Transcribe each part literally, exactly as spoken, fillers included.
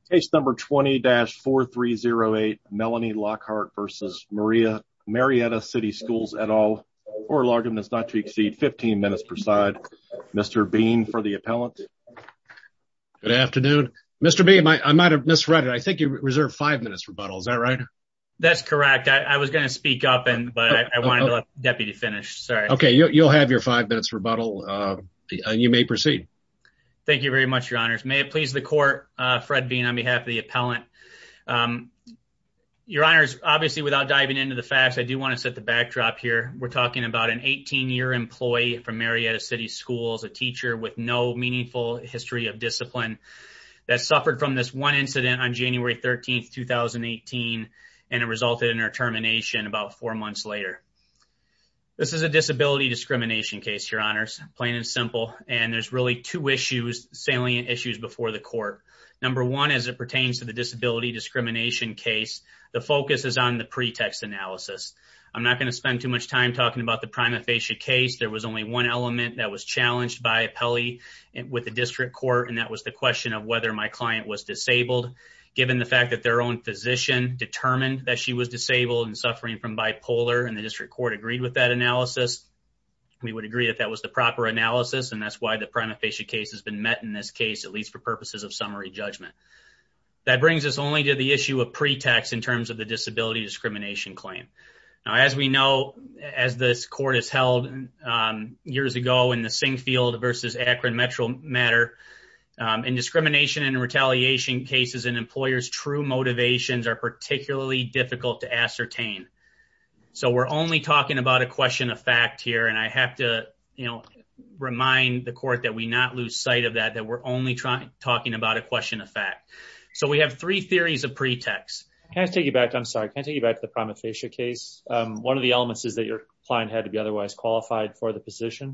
Case number twenty dash four three zero eight, Melanie Lockhart versus Maria Marietta City Schools et al. Oral argument is not to exceed fifteen minutes per side. Mister Bean for the appellant. Good afternoon. Mister Bean, I, I might have misread it. I think you reserved five minutes rebuttal. Is that right? That's correct. I, I was going to speak up, and but I, I wanted oh, oh. to let the deputy finish. Sorry. Okay, you, you'll have your five minutes rebuttal. Uh, you may proceed. Thank you very much, Your Honors. May it please the court, uh, Fred Bean on behalf of the appellant. Um, Your Honors, obviously without diving into the facts, I do want to set the backdrop here. We're talking about an eighteen-year employee from Marietta City Schools, a teacher with no meaningful history of discipline that suffered from this one incident on January thirteenth, two thousand eighteen, and it resulted in her termination about four months later. This is a disability discrimination case, Your Honors, plain and simple, and there's really two issues, salient issues before the court. Number one, as it pertains to the disability discrimination case, the focus is on the pretext analysis. I'm not going to spend too much time talking about the prima facie case. There was only one element that was challenged by appellee with the district court, and that was the question of whether my client was disabled. Given the fact that their own physician determined that she was disabled and suffering from bipolar, and the district court agreed with that analysis, we would agree that that was the proper analysis, and that's why the prima facie case has been met in this case, at least for purposes of summary judgment. That brings us only to the issue of pretext in terms of the disability discrimination claim. Now, as we know, as this court has held um, years ago in the Singfield versus Akron Metro matter, Um, in discrimination and retaliation cases, an employer's true motivations are particularly difficult to ascertain. So we're only talking about a question of fact here, and I have to, you know, remind the court that we not lose sight of that, that we're only trying talking about a question of fact. So we have three theories of pretext. Can I take you back? I'm sorry. Can I take you back to the prima facie case? Um, one of the elements is that your client had to be otherwise qualified for the position.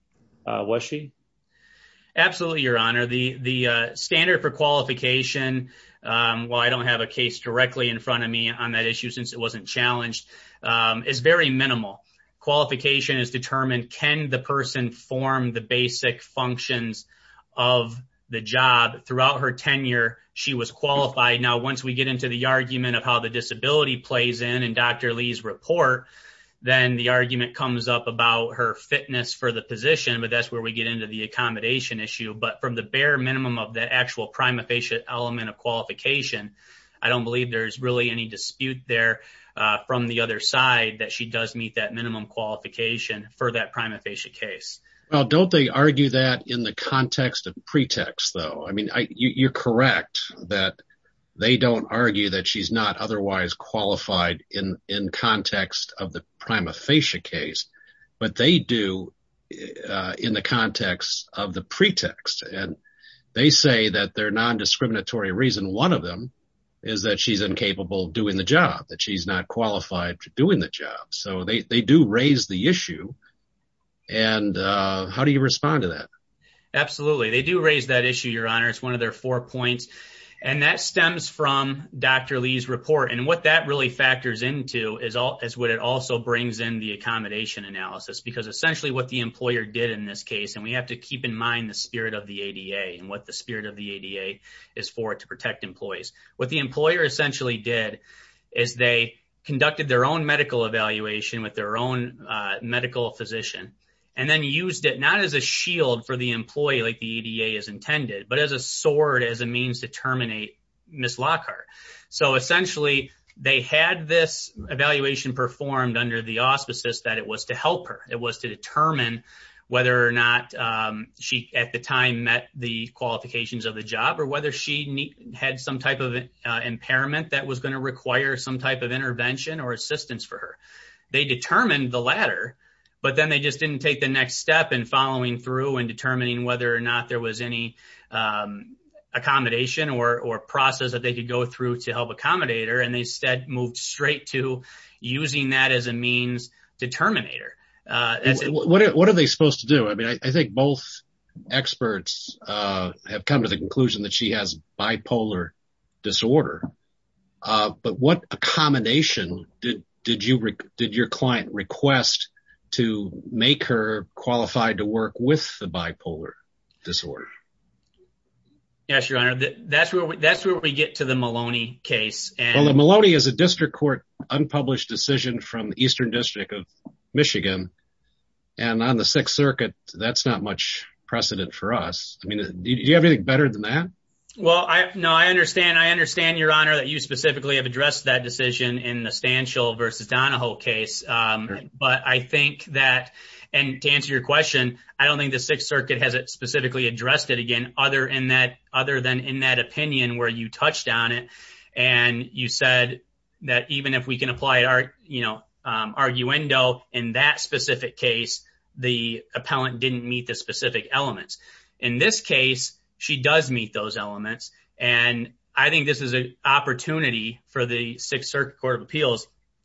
Uh, was she? Absolutely, Your Honor. The the uh, standard for qualification, um, while I don't have a case directly in front of me on that issue since it wasn't challenged, um, is very minimal. Qualification is determined, can the person form the basic functions of the job? Throughout her tenure, she was qualified. Now, once we get into the argument of how the disability plays in in Doctor Lee's report, then the argument comes up about her fitness for the position, but that's where we get into the accommodation issue. But from the bare minimum of that actual prima facie element of qualification, I don't believe there's really any dispute there uh, from the other side that she does meet that minimum qualification for that prima facie case. Well, don't they argue that in the context of pretext, though? I mean, I, you, you're correct that they don't argue that she's not otherwise qualified in, in context of the prima facie case, but they do uh, in the context of the pretext. And they say that their non-discriminatory reason, one of them, is that she's incapable of doing the job, that she's not qualified for doing the job. So they, they do raise the issue. And uh, how do you respond to that? Absolutely. They do raise that issue, Your Honor. It's one of their four points. And that stems from Doctor Lee's report. And what that really factors into is, all, is what it also brings in the accommodation analysis, because essentially what the employer did in this case, and we have to keep in mind the spirit of the A D A and what the spirit of the A D A is for, to protect employees. What the employer essentially did is they conducted their own medical evaluation with their own uh, medical physician, and then used it not as a shield for the employee like the A D A is intended, but as a sword, as a means to terminate Miz Lockhart. So essentially, they had this evaluation performed under the auspices that it was to help her. It was to determine whether or not um, she at the time met the qualifications of the job, or whether she need, had some type of uh, impairment that was going to require some type of intervention or assistance for her. They determined the latter, but then they just didn't take the next step in following through and determining whether or not there was any um, accommodation or, or process that they could go through to help accommodate her. And they instead moved straight to using that as a means to terminate her. Uh, that's what, what, are, what are they supposed to do? I mean, I, I think both experts uh, have come to the conclusion that she has bipolar disorder. Uh, but what accommodation did, did you, re- did your client request to make her qualified to work with the bipolar disorder? Yes, Your Honor. That's where we, that's where we get to the Maloney case. And well, the Maloney is a district court unpublished decision from the Eastern District of Michigan. And on the Sixth Circuit, that's not much precedent for us. I mean, do you have anything better than that? Well, I no, I understand. I understand, Your Honor, that you specifically have addressed that decision in the Stanchill versus Donahoe case. Um, sure. But I think that, and to answer your question, I don't think the Sixth Circuit has specifically addressed it again, other in that, other than in that opinion where you touched on it, and you said that even if we can apply our, you know, um, arguendo in that specific case, the appellant didn't meet the specific elements. In this case, she does meet those elements. And I think this is an opportunity for the Sixth Circuit Court of Appeals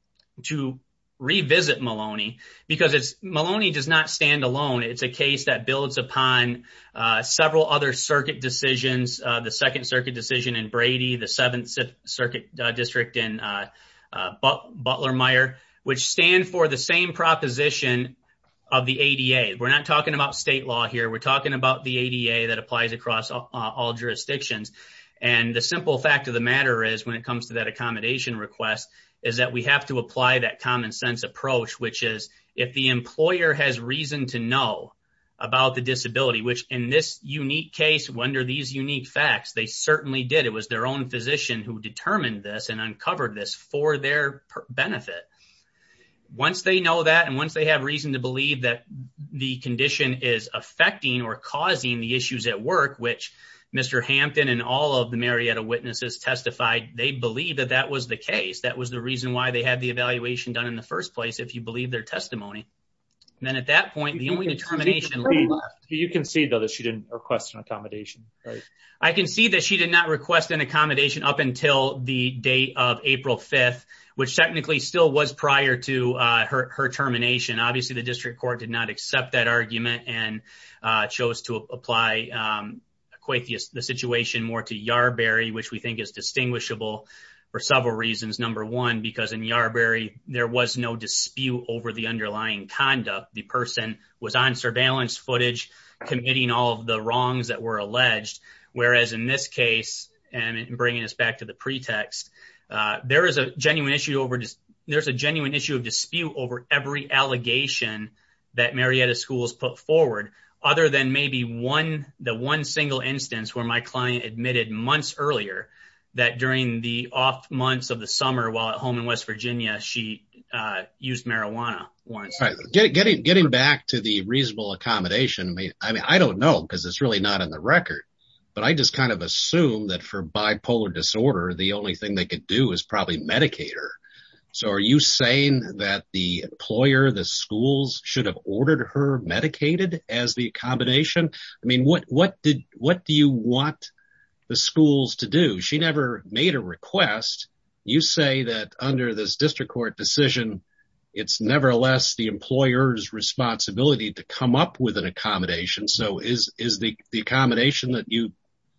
to revisit Maloney, because it's Maloney does not stand alone. It's a case that builds upon uh, several other circuit decisions, uh, the Second Circuit decision in Brady, the Seventh Circuit uh, District in uh, uh, But- Butler-Meyer, which stand for the same proposition of the A D A. We're not talking about state law here. We're talking about the A D A that applies across all, uh, all jurisdictions. And the simple fact of the matter is, when it comes to that accommodation request, is that we have to apply that common sense approach, which is if the employer has reason to know about the disability, which in this unique case, under these unique facts, they certainly did. It was their own physician who determined this and uncovered this for their benefit. Once they know that, and once they have reason to believe that the condition is affecting or causing the issues at work, which Mister Hampton and all of the Marietta witnesses testified, they believe that that was the case. That was the reason why they had the evaluation done in the first place, if you believe their testimony. And then at that point, the you only determination you left. You concede, though, that she didn't request an accommodation, right? I concede that she did not request an accommodation up until the date of April fifth, which technically still was prior to uh, her, her termination. Obviously, the district court did not accept that argument and uh, chose to apply, um, equate the, the situation more to Yarberry, which we think is distinguishable for several reasons. Number one, because in Yarberry, there was no dispute over the underlying conduct. The person was on surveillance footage committing all of the wrongs that were alleged, whereas in this case, and bringing us back to the pretext, Uh, there is a genuine issue over, there's a genuine issue of dispute over every allegation that Marietta Schools put forward, other than maybe one, the one single instance where my client admitted months earlier that during the off months of the summer while at home in West Virginia, she uh, used marijuana once. All right. Get, getting, getting back to the reasonable accommodation. I mean, I mean, I don't know, because it's really not in the record. But I just kind of assume that for bipolar disorder, the only thing they could do is probably medicate her. So are you saying that the employer, the schools, should have ordered her medicated as the accommodation? I mean, what, what did, what do you want the schools to do? She never made a request. You say that under this district court decision, it's nevertheless the employer's responsibility to come up with an accommodation. So is, is the, the accommodation that you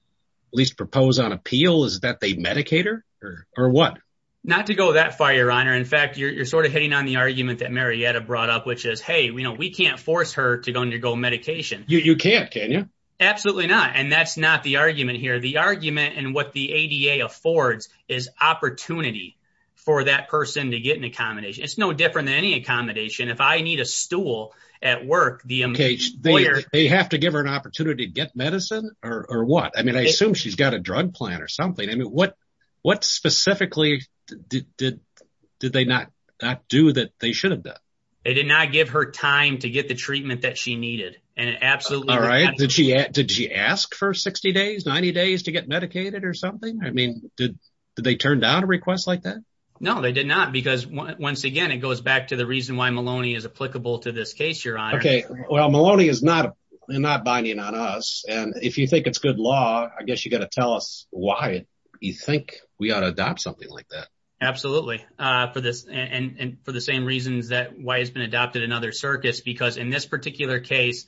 at least propose on appeal, is that they medicate her, or, or what? Not to go that far, Your Honor. In fact, you're, you're sort of hitting on the argument that Marietta brought up, which is, hey, you know, we can't force her to go undergo medication. You, you can't, can you? Absolutely not. And that's not the argument here. The argument and what the A D A affords is opportunity for that person to get an accommodation. It's no different than any accommodation. If I need a stool at work, the okay, employer... They, they have to give her an opportunity to get medicine, or, or what? I mean, I it, assume she's got a drug plan or something. I mean, what what specifically did did, did they not, not do that they should have done? They did not give her time to get the treatment that she needed. And it absolutely... All right. Did she, did she ask for sixty days, ninety days to get medicated or something? I mean, did did they turn down a request like that? No, they did not, because once again, it goes back to the reason why Maloney is applicable to this case, Your Honor. Okay. Well, Maloney is not not binding on us. And if you think it's good law, I guess you got to tell us why you think we ought to adopt something like that. Absolutely. Uh, for this and, and for the same reasons that why it's been adopted in other circuits, because in this particular case,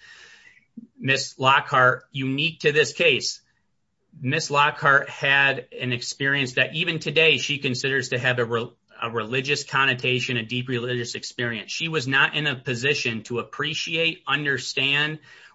Miss Lockhart, unique to this case, Miss Lockhart had an experience that even today she considers to have a, re- a religious connotation, a deep religious experience. She was not in a position to appreciate, understand,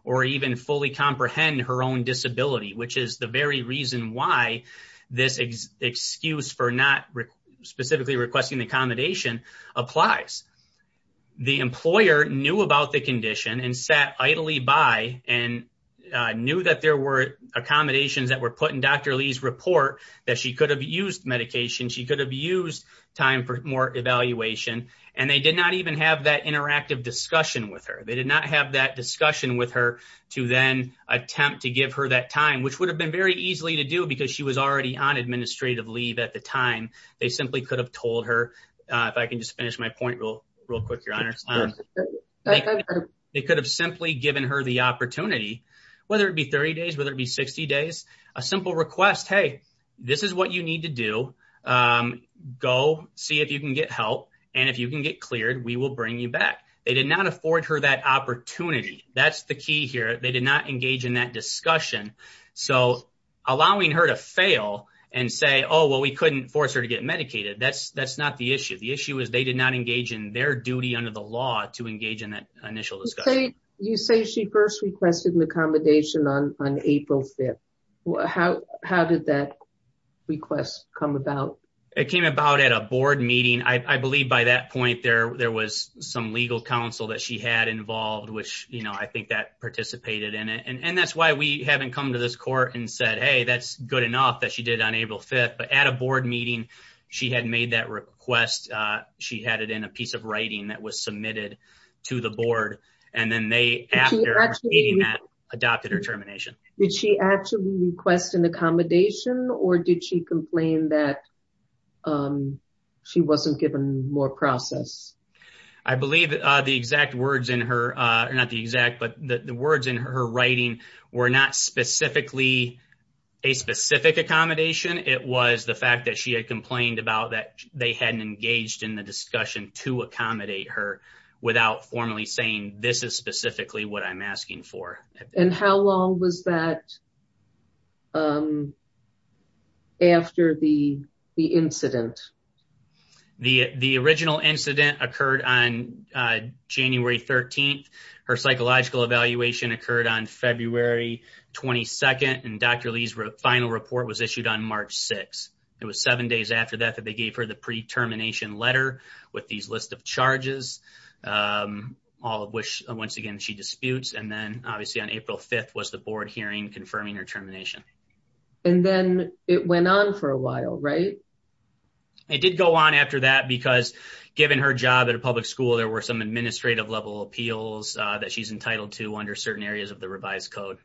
or even fully comprehend her own disability, which is the very reason why this ex- excuse for not re- specifically requesting the accommodation applies. The employer knew about the condition and sat idly by and uh, knew that there were accommodations that were put in Doctor Lee's report, that she could have used medication, she could have used time for more evaluation, and they did not even have that interactive discussion with her. They did not have that discussion with her to then attempt to give her that time, which would have been very easily to do because she was already on administrative leave at the time. They simply could have told her, uh, if I can just finish my point real real quick, Your Honor. Um, they, they could have simply given her the opportunity, whether it be thirty days, whether it be sixty days, a simple request. Hey, this is what you need to do. Um, go see if you can get help. And if you can get cleared, we will bring you back. They did not afford her that opportunity. That's the key here. They did not engage in that discussion. So allowing her to fail and say, oh, well, we couldn't force her to get medicated, that's that's not the issue. The issue is they did not engage in their duty under the law to engage in that initial discussion. You say, you say she first requested an accommodation on, on April fifth. How, how did that request come about? It came about at a board meeting. I, I believe by that point there there was some legal counsel that she had involved, which, you know, I think that participated in it. And, and that's why we haven't come to this court and said, hey, that's good enough that she did on April fifth. But at a board meeting, she had made that request. Uh, she had it in a piece of writing that was submitted to the board. And then they, did after receiving that, adopted her termination. Did she actually request an accommodation, or did she complain that Um, she wasn't given more process? I believe uh, the exact words in her, uh, not the exact, but the, the words in her writing were not specifically a specific accommodation. It was the fact that she had complained about that they hadn't engaged in the discussion to accommodate her without formally saying, this is specifically what I'm asking for. And how long was that um, after the the incident? The the original incident occurred on uh, January thirteenth. Her psychological evaluation occurred on February twenty-second, and Doctor Lee's re- final report was issued on March sixth. It was seven days after that that they gave her the pre-termination letter with these list of charges, um, all of which, once again, she disputes. And then, obviously, on April fifth was the board hearing confirming her termination. And then it went on for a while, right? It did go on after that because given her job at a public school, there were some administrative level appeals uh, that she's entitled to under certain areas of the revised code.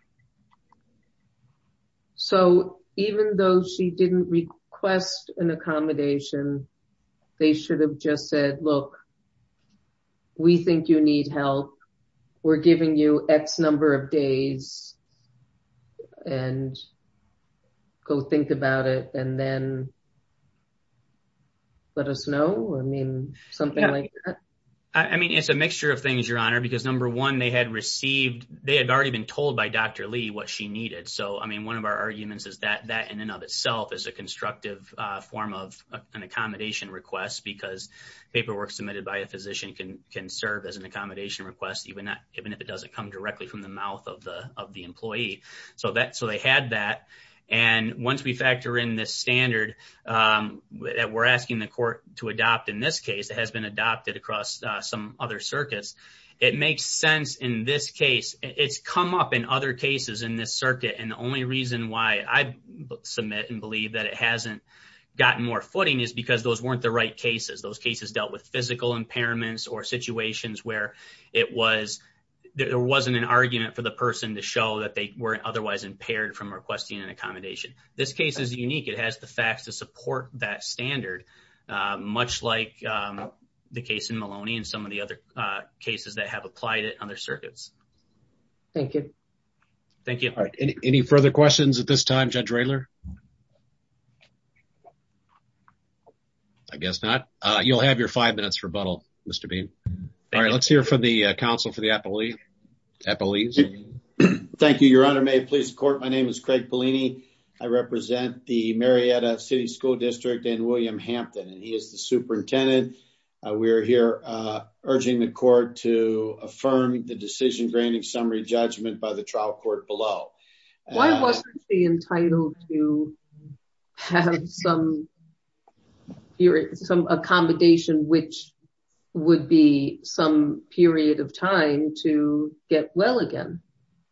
So even though she didn't request an accommodation, they should have just said, look, we think you need help. We're giving you X number of days and go think about it and then let us know. I mean, something yeah. like that. I mean, it's a mixture of things, Your Honor, because number one, they had received, they had already been told by Doctor Lee what she needed. So, I mean, one of our arguments is that that in and of itself is a constructive uh, form of a, an accommodation request, because paperwork submitted by a physician can can serve as an accommodation request, even not, even if it doesn't come directly from the mouth of the of the employee. So that so they had that. And once we factor in this standard um, that we're asking the court to adopt in this case, it has been adopted across uh, some other circuits. It makes sense in this case. It's come up in other cases in this circuit. And the only reason why I submit and believe that it hasn't gotten more footing is because those weren't the right cases. Those cases dealt with physical impairments or situations where it was there wasn't an argument for the person to show that they weren't otherwise impaired from requesting an accommodation. This case is unique. It has the facts to support that standard, uh, much like um, the case in Maloney and some of the other uh, cases that have applied it on other circuits. Thank you. Thank you. All right. Any, any further questions at this time, Judge Raylor? I guess not. Uh, you'll have your five minutes rebuttal, Mister Bean. All right, let's hear from the uh, counsel for the appellee. Appellees. Thank you, Your Honor. May it please the court. My name is Craig Bellini. I represent the Marietta City School District and William Hampton, and he is the superintendent Uh, we're here uh, urging the court to affirm the decision granting summary judgment by the trial court below. Why Uh, wasn't she entitled to have some period, some accommodation, which would be some period of time to get well again?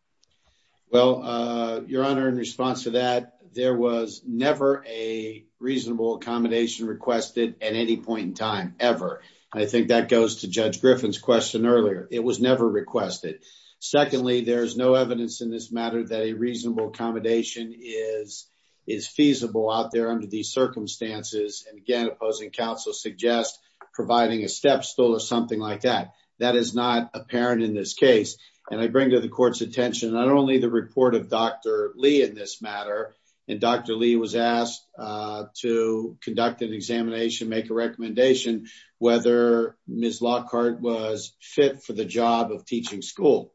Well, uh, Your Honor, in response to that, there was never a reasonable accommodation requested at any point in time, ever. And I think that goes to Judge Griffin's question earlier. It was never requested. Secondly, there's no evidence in this matter that a reasonable accommodation is is feasible out there under these circumstances. And again, opposing counsel suggests providing a step stool or something like that. That is not apparent in this case. And I bring to the court's attention not only the report of Doctor Lee in this matter, and Doctor Lee was asked uh, to conduct an examination, make a recommendation whether Miz Lockhart was fit for the job of teaching school.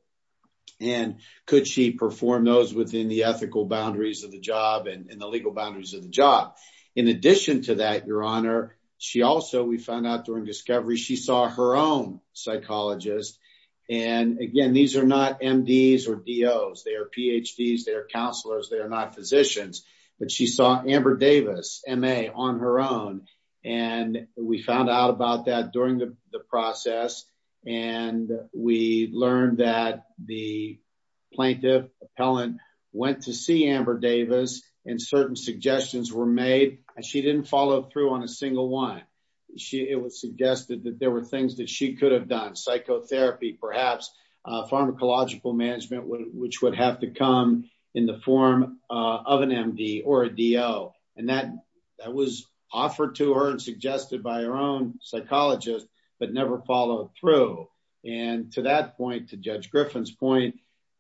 And could she perform those within the ethical boundaries of the job and, and the legal boundaries of the job? In addition to that, Your Honor, she also, we found out during discovery, she saw her own psychologist. And again, these are not M Ds or D Os. They are P H Ds. They are counselors. They are not physicians. But she saw Amber Davis, M A, on her own. And we found out about that during the, the process. And we learned that the plaintiff appellant went to see Amber Davis and certain suggestions were made, and she didn't follow through on a single one. She, it was suggested that there were things that she could have done, psychotherapy, perhaps uh, pharmacological management, w- which would have to come in the form uh, of an M D or a D O. And that, that was offered to her and suggested by her own psychologist, but never followed through. And to that point, to Judge Griffin's point,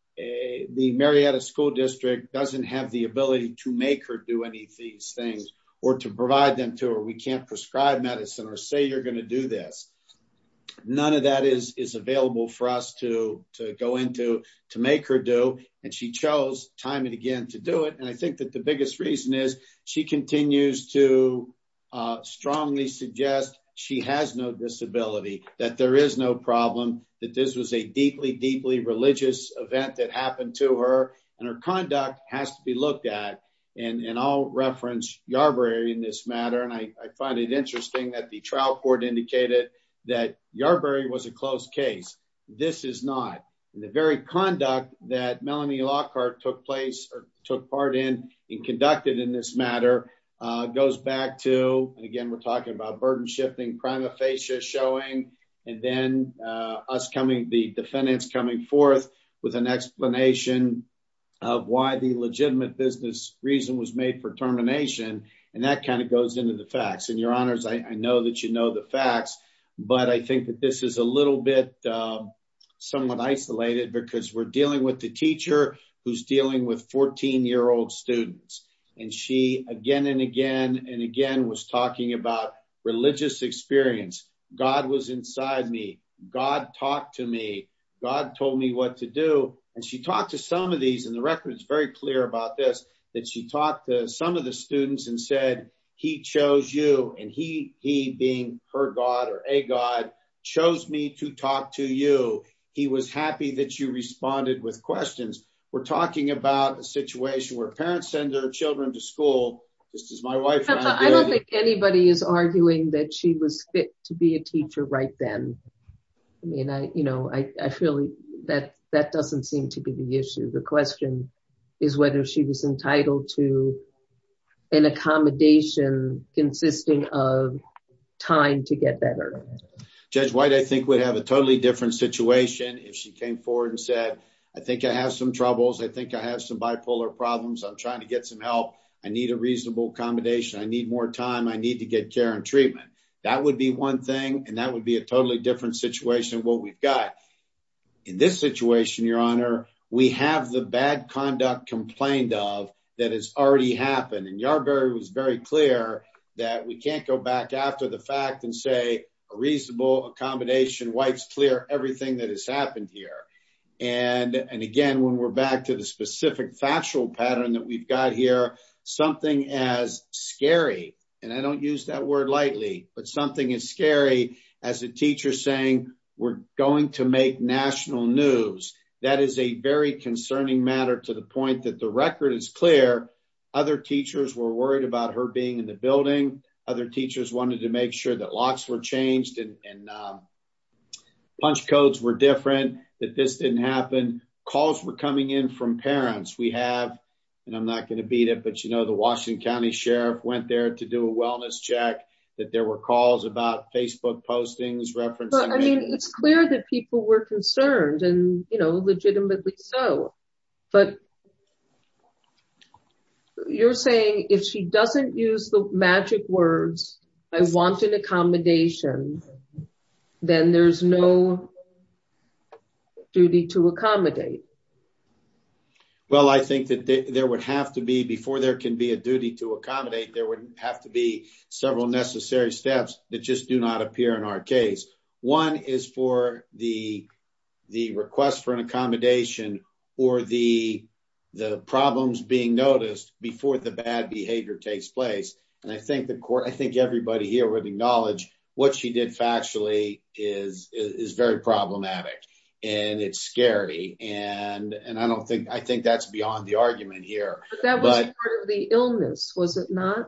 uh, the Marietta School District doesn't have the ability to make her do any of these things or to provide them to her. We can't prescribe medicine or say you're going to do this. None of that is, is available for us to, to go into to make her do. And she chose time and again to do it. And I think that the biggest reason is she continues to uh, strongly suggest she has no disability, that there is no problem, that this was a deeply, deeply religious event that happened to her, and her conduct has to be looked at. And, and I'll reference Yarberry in this matter, and I, I find it interesting that the trial court indicated that Yarberry was a closed case. This is not. And the very conduct that Melanie Lockhart took place or took part in and conducted in this matter uh, goes back to, and again, we're talking about burden shifting, prima facie showing, and then uh, us coming, the defendants coming forth with an explanation of why the legitimate business reason was made for termination. And that kind of goes into the facts. And Your Honors, I, I know that you know the facts, but I think that this is a little bit uh, somewhat isolated because we're dealing with the teacher who's dealing with fourteen-year-old students. And she again and again and again was talking about religious experience. God was inside me. God talked to me. God told me what to do. And she talked to some of these, and the record is very clear about this, that she talked to some of the students and said, he chose you, and he, he being her God or a God, chose me to talk to you. He was happy that you responded with questions. We're talking about a situation where parents send their children to school, just as my wife and I did. I don't think anybody is arguing that she was fit to be a teacher right then. I mean, I, you know, I, I feel that that doesn't seem to be the issue. The question is whether she was entitled to an accommodation consisting of time to get better. Judge White, I think, would have a totally different situation if she came forward and said, I think I have some troubles. I think I have some bipolar problems. I'm trying to get some help. I need a reasonable accommodation. I need more time. I need to get care and treatment. That would be one thing, and that would be a totally different situation than what we've got. In this situation, Your Honor, we have the bad conduct complained of that has already happened. And Yarberry was very clear that we can't go back after the fact and say a reasonable accommodation wipes clear everything that has happened here. And, and again, when we're back to the specific factual pattern that we've got here, something as scary, and I don't use that word lightly, but something as scary as a teacher saying, we're going to make national news. That is a very concerning matter to the point that the record is clear. Other teachers were worried about her being in the building. Other teachers wanted to make sure that locks were changed and, and um, punch codes were different, that this didn't happen. Calls were coming in from parents. We have, and I'm not going to beat it, but you know, the Washington County Sheriff went there to do a wellness check, that there were calls about Facebook postings referencing. But I mean, it's clear that people were concerned and, you know, legitimately so. But you're saying if she doesn't use the magic words, I want an accommodation, then there's no duty to accommodate. Well, I think that th- there would have to be, before there can be a duty to accommodate, there would have to be several necessary steps that just do not appear in our case. One is for the the request for an accommodation or the the problems being noticed before the bad behavior takes place. And I think the court, I think everybody here would acknowledge what she did factually is is, is very problematic. And it's scary. And, and I don't think, I think that's beyond the argument here. But that was but, part of the illness, was it not?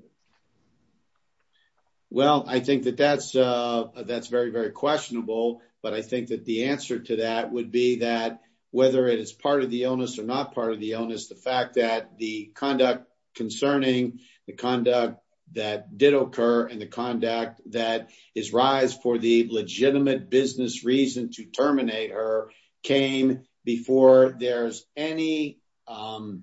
Well, I think that that's, uh, that's very, very questionable. But I think that the answer to that would be that whether it is part of the illness or not part of the illness, the fact that the conduct concerning the conduct that did occur and the conduct that is rise for the legitimate business reason to terminate her came before there's any um,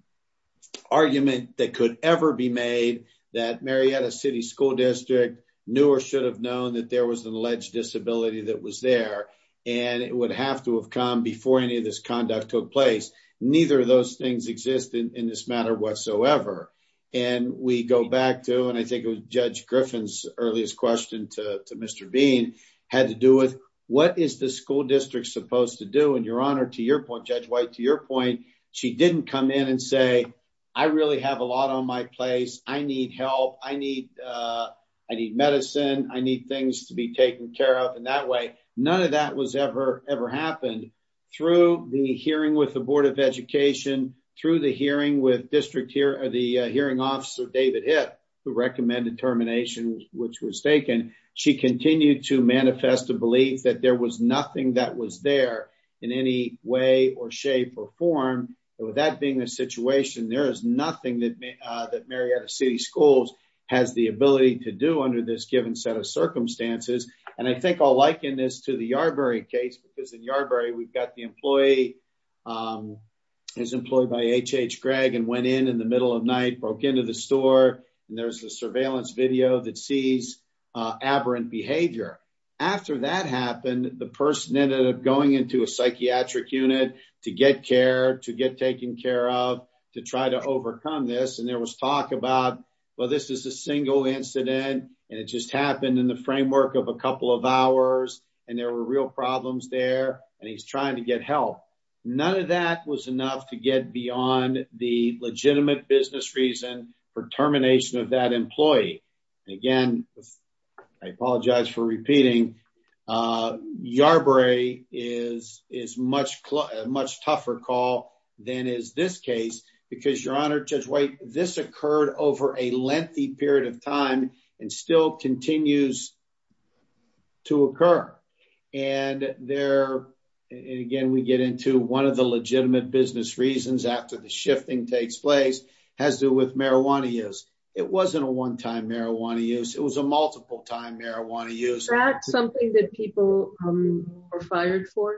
argument that could ever be made that Marietta City School District knew or should have known that there was an alleged disability that was there. And it would have to have come before any of this conduct took place. Neither of those things exist in, in this matter whatsoever. And we go back to, and I think it was Judge Griffin's earliest question to, to Mister Bean, had to do with what is the school district supposed to do? And Your Honor, to your point, Judge White, to your point, she didn't come in and say, I really have a lot on my plate. I need help. I need, uh, I need medicine. I need things to be taken care of. And that way, none of that was ever, ever happened. Through the hearing with the Board of Education, through the hearing with district here, or the uh, hearing officer, David Hipp, who recommended termination, which was taken, she continued to manifest a belief that there was nothing that was there in any way or shape or form. And with that being the situation, there is nothing that, uh, that Marietta City Schools has the ability to do under this given set of circumstances. And I think I'll liken this to the Yarberry case, because in Yarberry, we've got the employee, um, is employed by H H Gregg and went in in the middle of night, broke into the store, and there's a surveillance video that sees uh, aberrant behavior. After that happened, the person ended up going into a psychiatric unit to get care, to get taken care of, to try to overcome this. And there was talk about, well, this is a single incident, and it just happened in the framework of a couple of hours, and there were real problems there, and he's trying to get help. None of that was enough to get beyond the legitimate business reason for termination of that employee. And again, I apologize for repeating, uh, Yarberry is, is much, cl- a much tougher call than is this case, because Your Honor, Judge White, this occurred over a lengthy period of time and still continues to occur. And there, and again, we get into one of the legitimate business reasons after the shifting takes place has to do with marijuana use. It wasn't a one-time marijuana use. It was a multiple-time marijuana use. Is that something that people um, were fired for?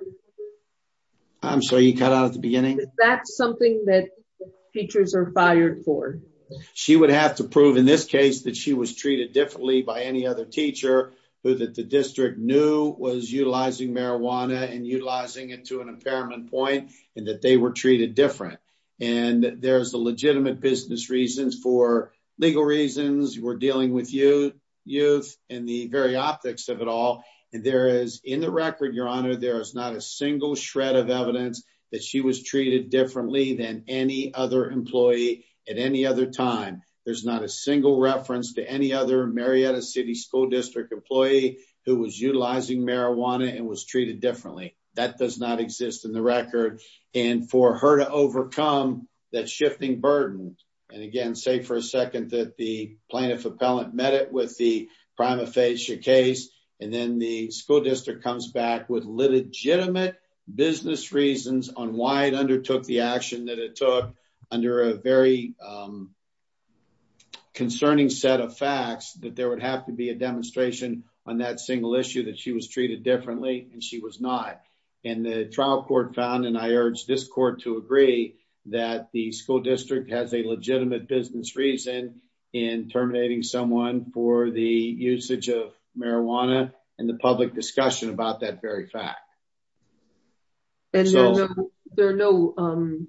I'm sorry, you cut out at the beginning? Is that something that teachers are fired for? She would have to prove in this case that she was treated differently by any other teacher who that the district knew was utilizing marijuana and utilizing it to an impairment point, and that they were treated different. And there's a legitimate business reasons for legal reasons. We're dealing with youth, youth and the very optics of it all. And there is, in the record, Your Honor, there is not a single shred of evidence that she was treated differently than any other employee at any other time. There's not a single reference to any other Marietta City School District employee who was utilizing marijuana and was treated differently. That does not exist in the record. And for her to overcome that shifting burden, and again, say for a second that the plaintiff appellant met it with the prima facie case, and then the school district comes back with legitimate business reasons on why it undertook the action that it took under a very um, concerning set of facts, that there would have to be a demonstration on that single issue that she was treated differently, and she was not. And the trial court found, and I urge this court to agree, that the school district has a legitimate business reason in terminating someone for the usage of marijuana and the public discussion about that very fact. And so, there are no, there are no um,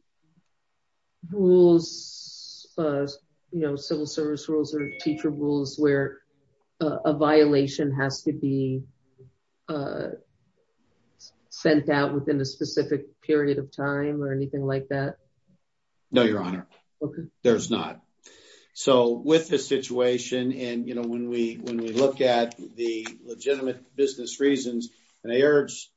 rules, uh, you know, civil service rules or teacher rules where uh, a violation has to be uh, sent out within a specific period of time or anything like that? No, Your Honor. Okay. There's not. So with this situation, and, you know, when we when we look at the legitimate business reasons, and I urge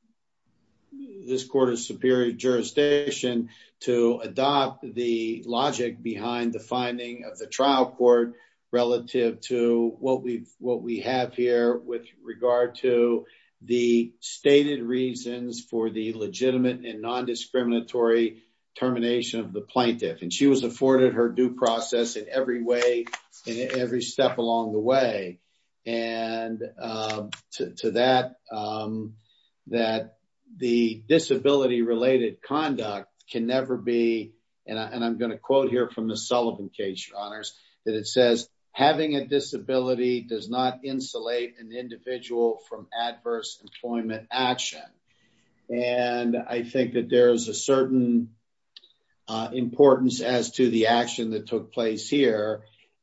this court of superior jurisdiction to adopt the logic behind the finding of the trial court relative to what we've what we have here with regard to the stated reasons for the legitimate and non-discriminatory termination of the plaintiff. And she was afforded her due process in every way, in every step along the way. And um, to, to that, um, that the disability-related conduct can never be, and, I, and I'm going to quote here from the Sullivan case, Your Honors, that it says, having a disability does not insulate an individual from adverse employment action. And I think that there's a certain uh, importance as to the action that took place here.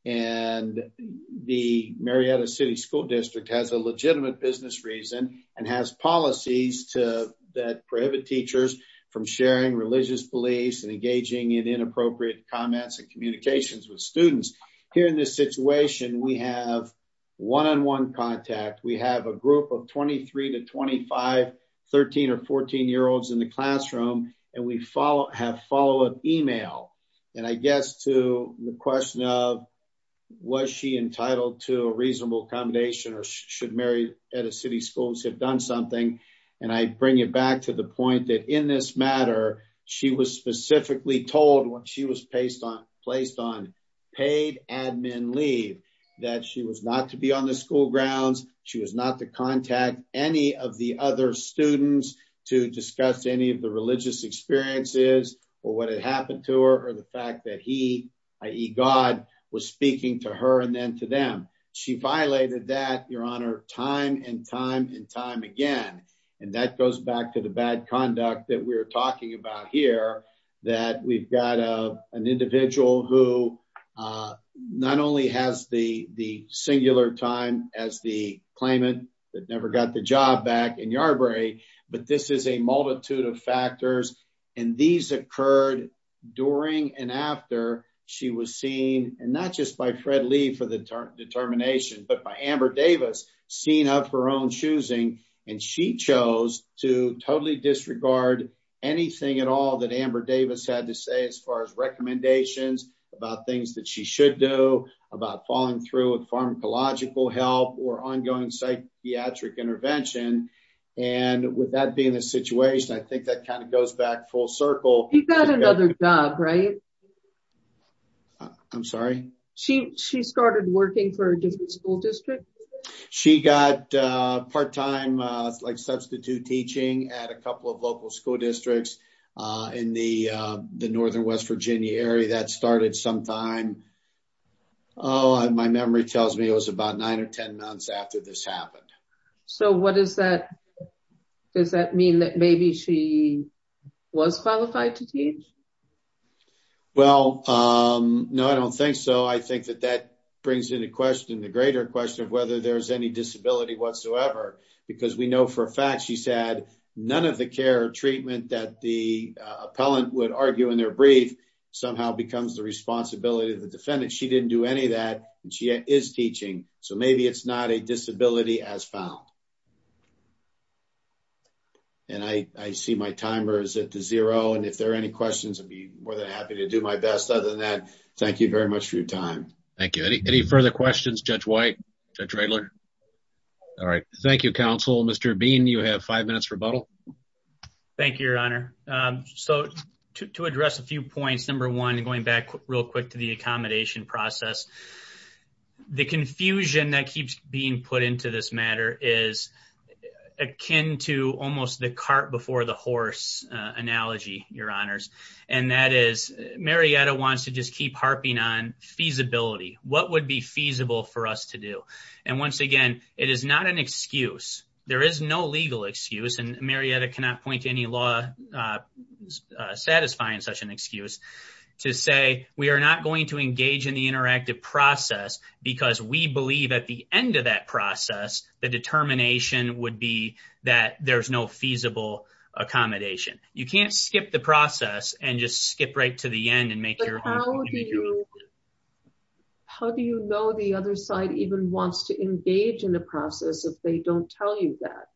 And the Marietta City School District has a legitimate business reason and has policies to that prohibit teachers from sharing religious beliefs and engaging in inappropriate comments and communications with students. Here in this situation, we have one-on-one contact. We have a group of twenty-three to twenty-five, thirteen or fourteen year olds in the classroom, and we follow have follow-up email. And I guess to the question of, was she entitled to a reasonable accommodation, or should Marietta City Schools have done something? And I bring it back to the point that in this matter, she was specifically told when she was placed on placed on paid admin leave that she was not to be on the school grounds. She was not to contact any of the other students to discuss any of the religious experiences or what had happened to her, or the fact that he, that is. God, was speaking to her and then to them. She violated that, Your Honor, time and time and time again. And that goes back to the bad conduct that we're talking about here, that we've got a, an individual who uh, not only has the, the singular time as the claimant that never got the job back in Yarberry, but this is a multitude of factors. And these occurred during and after she was seen, and not just by Fred Lee for the ter- determination, but by Amber Davis, seen of her own choosing. And she chose to totally disregard anything at all that Amber Davis had to say as far as recommendations about things that she should do, about following through with pharmacological help or ongoing psychiatric intervention. And with that being the situation, I think that kind of goes back full circle. She got another job, right? I'm sorry? She she started working for a different school district? She got uh, part-time, uh, like substitute teaching at a couple of local school districts uh, in the uh, the northern West Virginia area. That started sometime, oh, my memory tells me it was about nine or ten months after this happened. So what does that, does that mean that maybe she was qualified to teach? Well, um, no, I don't think so. I think that that brings into question the greater question of whether there's any disability whatsoever, because we know for a fact she's had none of the care or treatment that the uh, appellant would argue in their brief somehow becomes the responsibility of the defendant. She didn't do any of that, and she is teaching. So maybe it's not a disability as found. And I, I see my timer is at the zero. And if there are any questions, I'd be more than happy to do my best. Other than that, thank you very much for your time. Thank you. Any, any further questions, Judge White, Judge Radler? All right. Thank you, counsel. Mister Bean, you have five minutes rebuttal. Thank you, Your Honor. Um, so to, to address a few points, number one, going back qu- real quick to the accommodation process, the confusion that keeps being put into this matter is akin to almost the cart before the horse uh, analogy, Your Honors. And that is Marietta wants to just keep harping on feasibility. What would be feasible for us to do? And once again, it is not an excuse. There is no legal excuse, and Marietta cannot point to any law uh, uh, satisfying such an excuse to say we are not going to engage in the interactive process because we believe at the end of that process, the determination would be that there's no feasible accommodation. You can't skip the process and just skip right to the end and make but your how own. Do you, how do you know the other side even wants to engage in a process if they don't tell you that?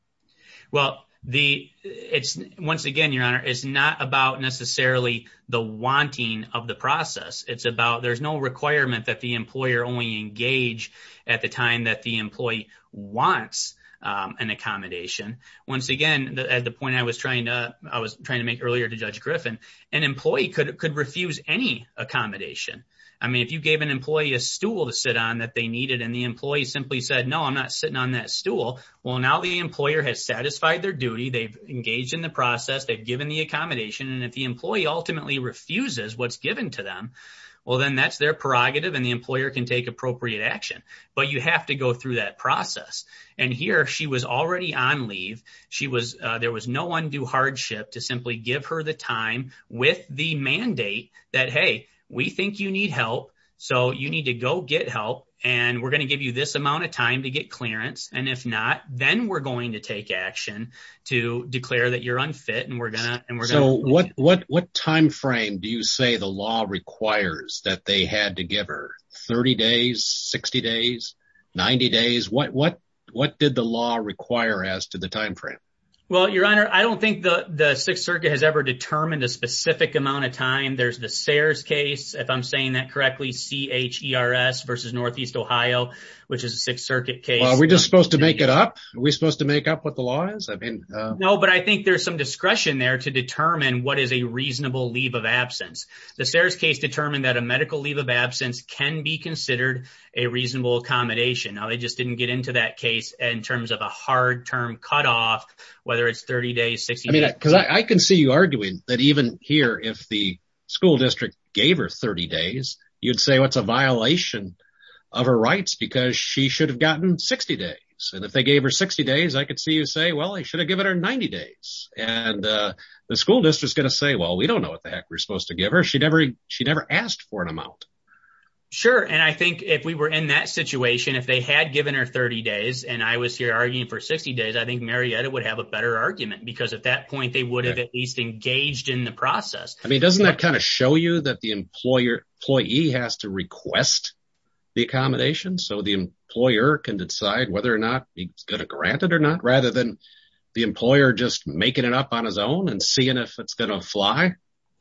Well, The it's once again, Your Honor, it's not about necessarily the wanting of the process. It's about there's no requirement that the employer only engage at the time that the employee wants um, an accommodation. Once again, the, at the point I was trying to I was trying to make earlier to Judge Griffin, an employee could could refuse any accommodation. I mean, if you gave an employee a stool to sit on that they needed and the employee simply said, no, I'm not sitting on that stool. Well, now the employer has satisfied their duty. They've engaged in the process. They've given the accommodation. And if the employee ultimately refuses what's given to them, well, then that's their prerogative and the employer can take appropriate action. But you have to go through that process. And here she was already on leave. She was uh, there was no undue hardship to simply give her the time with the mandate that, hey, we think you need help, so you need to go get help, and we're going to give you this amount of time to get clearance. And if not, then we're going to take action to declare that you're unfit, and we're gonna and we're so gonna. So what what what time frame do you say the law requires that they had to give her? thirty days, sixty days, ninety days? What what what did the law require as to the time frame? Well, Your Honor, I don't think the, the Sixth Circuit has ever determined a specific amount of time. There's the Sayers case, if I'm saying that correctly, C H E R S versus Northeast Ohio, which is a Sixth Circuit case. Well, are we just supposed to make it up? Are we supposed to make up what the law is? I mean, uh... No, but I think there's some discretion there to determine what is a reasonable leave of absence. The Sayers case determined that a medical leave of absence can be considered a reasonable accommodation. Now, they just didn't get into that case in terms of a hard term cutoff, whether it's thirty days, sixty days. I mean, because I, I can see you arguing that even here, if the school district gave her thirty days, you'd say what's well, a violation of her rights because she should have gotten sixty days. And if they gave her sixty days, I could see you say, well, they should have given her ninety days. And uh, the school district's going to say, well, we don't know what the heck we're supposed to give her. She never, she never asked for an amount. Sure. And I think if we were in that situation, if they had given her thirty days and I was here arguing for sixty days, I think Marietta would have a better argument because at that point they would have at least engaged in the process. I mean, doesn't that kind of show you that the employer employee has to request the accommodation so the employer can decide whether or not he's going to grant it or not, rather than the employer just making it up on his own and seeing if it's going to fly?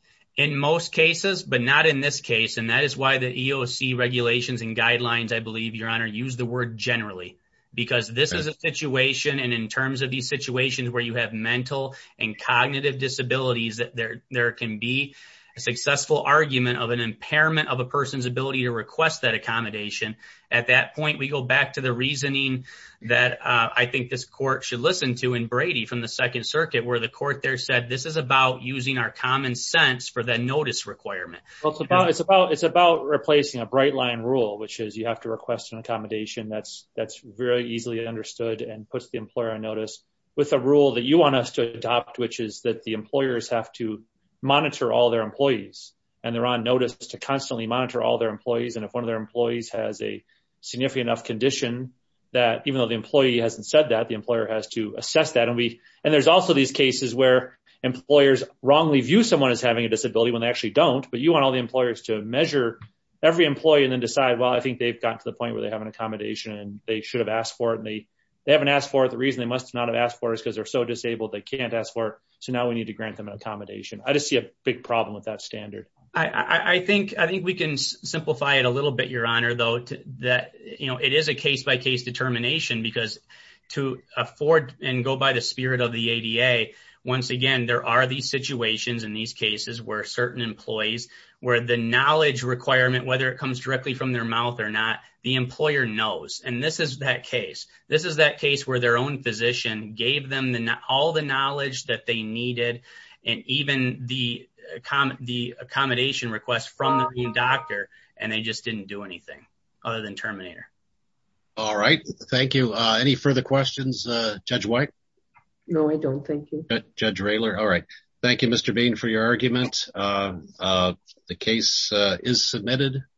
In most cases, but not in this case. And that is why the E O C regulations and guidelines, I believe, Your Honor, use the word generally, because this okay. is a situation. And in terms of these situations where you have mental and cognitive disabilities, that there, there can be a successful argument of an impairment of a person's ability to request that accommodation. At that point, we go back to the reasoning that uh, I think this court should listen to in Brady from the Second Circuit, where the court there said this is about using our common sense for the notice requirement. Well, it's about it's about it's about replacing a bright line rule, which is you have to request an accommodation that's that's very easily understood and puts the employer on notice, with a rule that you want us to adopt, which is that the employers have to monitor all their employees, and they're on notice to constantly monitor all their employees. And if one of their employees has a significant enough condition that even though the employee hasn't said that, the employer has to assess that. And we, and there's also these cases where employers wrongly view someone as having a disability when they actually don't, but you want all the employers to measure every employee and then decide, well, I think they've gotten to the point where they have an accommodation and they should have asked for it and they they haven't asked for it. The reason they must not have asked for it is because they're so disabled they can't ask for it. So now we need to grant them an accommodation. I just see a big problem with that standard. I, I, I think I think we can s- simplify it a little bit, Your Honor, though, to, that you know it is a case by case determination, because to afford and go by the spirit of the A D A, once again, there are these situations in these cases where certain employees, where the knowledge requirement, whether it comes directly from their mouth or not, the employer knows. And this is that case. This is that case where their own physician gave them the, all the knowledge that they needed, and even the, the accommodation request from their own doctor, and they just didn't do anything other than terminate her. All right. Thank you. Uh, any further questions, uh, Judge White? No, I don't. Thank you. Judge Rayler. All right. Thank you, Mister Bean, for your argument. Uh, uh, the case uh, is submitted.